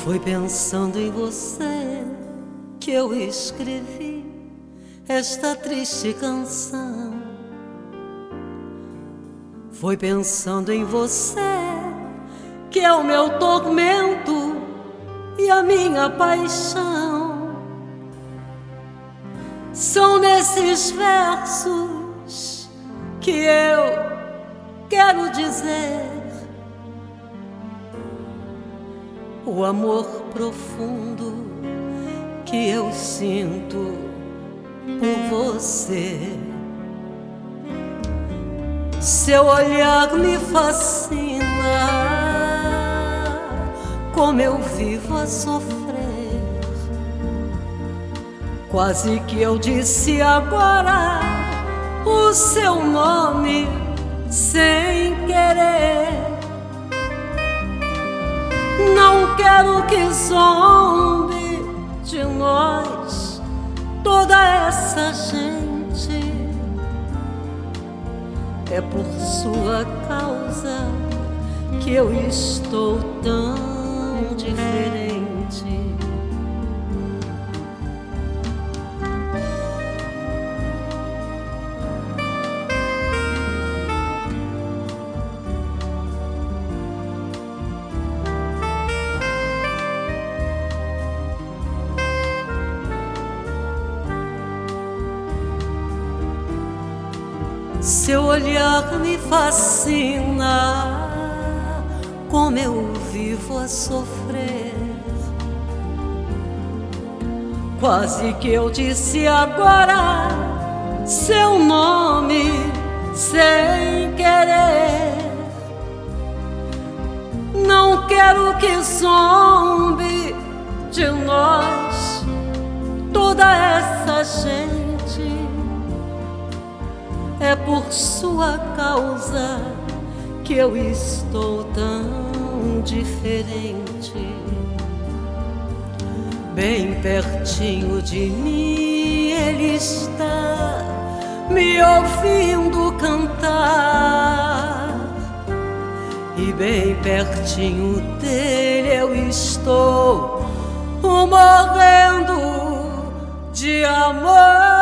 Foi pensando em você que eu escrevi esta triste canção. Foi pensando em você que é o meu tormento e a minha paixão. São nesses versos que eu quero dizer o amor profundo que eu sinto por você. Seu olhar me fascina, como eu vivo a sofrer. Quase que eu disse agora o seu nome sem querer. Não quero que zombe de nós toda essa gente. É por sua causa que eu estou tão diferente. Seu olhar me fascina, como eu vivo a sofrer. Quase que eu disse agora seu nome sem querer. Não quero que zombe de nós toda essa gente. É por sua causa que eu estou tão diferente. Bem pertinho de mim ele está, me ouvindo cantar. E bem pertinho dele eu estou morrendo de amor.